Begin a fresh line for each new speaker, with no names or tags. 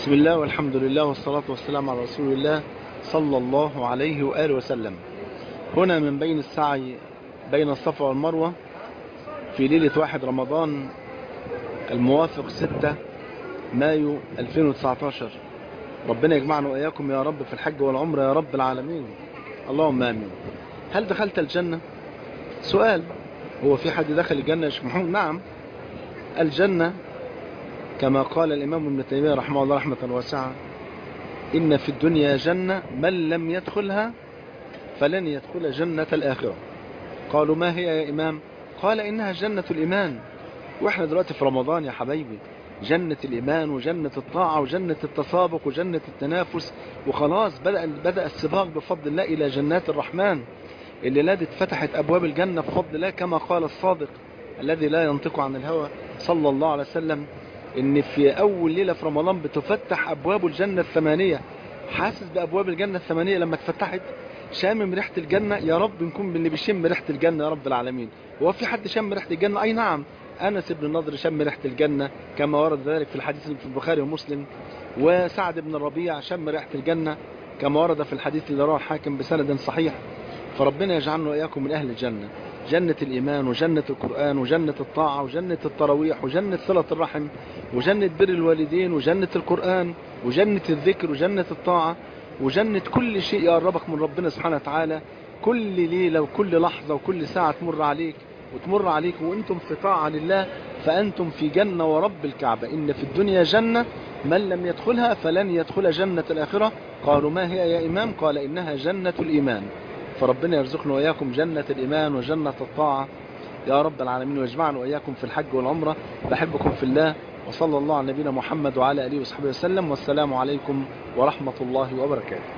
بسم الله والحمد لله والصلاة والسلام على رسول الله صلى الله عليه وآله وسلم. هنا من بين السعي بين الصفا والمروة في ليلة 1 رمضان الموافق 6 مايو 2019. ربنا يجمعنا وإياكم يا رب في الحج والعمرة يا رب العالمين، اللهم آمين. هل دخلت الجنة؟ سؤال. هو في حد دخل الجنة يا شيخ محمود؟ نعم، الجنة كما قال الإمام ابن تيمية رحمه الله رحمة واسعة: إن في الدنيا جنة من لم يدخلها فلن يدخل جنة الآخرة. قالوا ما هي يا إمام؟ قال إنها جنة الإيمان. وإحنا دلوقتي في رمضان يا حبايبي، جنة الإيمان وجنة الطاعة وجنة التسابق وجنة التنافس، وخلاص بدأ السباق بفضل الله إلى جنات الرحمن. الليلة دي اتفتحت أبواب الجنة بفضل الله كما قال الصادق الذي لا ينطق عن الهوى صلى الله عليه وسلم، إن في أول ليلة في رمضان بتفتح أبواب الجنة الثمانية. حاسس بأبواب الجنة الثمانية لما اتفتحت؟ شامم ريحة الجنة؟ يا رب نكون من اللي بيشم ريحة الجنة يا رب العالمين. هو في حد شم ريحة الجنة؟ أي نعم، أنس بن النضر شم ريحة الجنة كما ورد ذلك في الحديث اللي في البخاري ومسلم، وسعد بن الربيع شم ريحة الجنة كما ورد في الحديث اللي رواه الحاكم بسند صحيح. فربنا يجعلنا وإياكم من أهل الجنة، جنة الإيمان وجنة القرآن وجنة الطاعة وجنة التراويح وجنة صلة الرحم وجنة بر الوالدين وجنة القرآن وجنة الذكر وجنة الطاعة وجنة كل شيء يقربك من ربنا سبحانه وتعالى. كل ليلة وكل لحظة وكل ساعة تمر عليك وانتم في طاعة لله، فأنتم في جنة ورب الكعبة. إن في الدنيا جنة من لم يدخلها فلن يدخل جنة الآخرة. قالوا ما هي يا إمام؟ قال إنها جنة الإيمان. فربنا يرزقنا وإياكم جنة الإيمان وجنة الطاعة يا رب العالمين، ويجمعنا وإياكم في الحج والعمرة. بحبكم في الله، وصلى الله على نبينا محمد وعلى آله وصحبه وسلم، والسلام عليكم ورحمة الله وبركاته.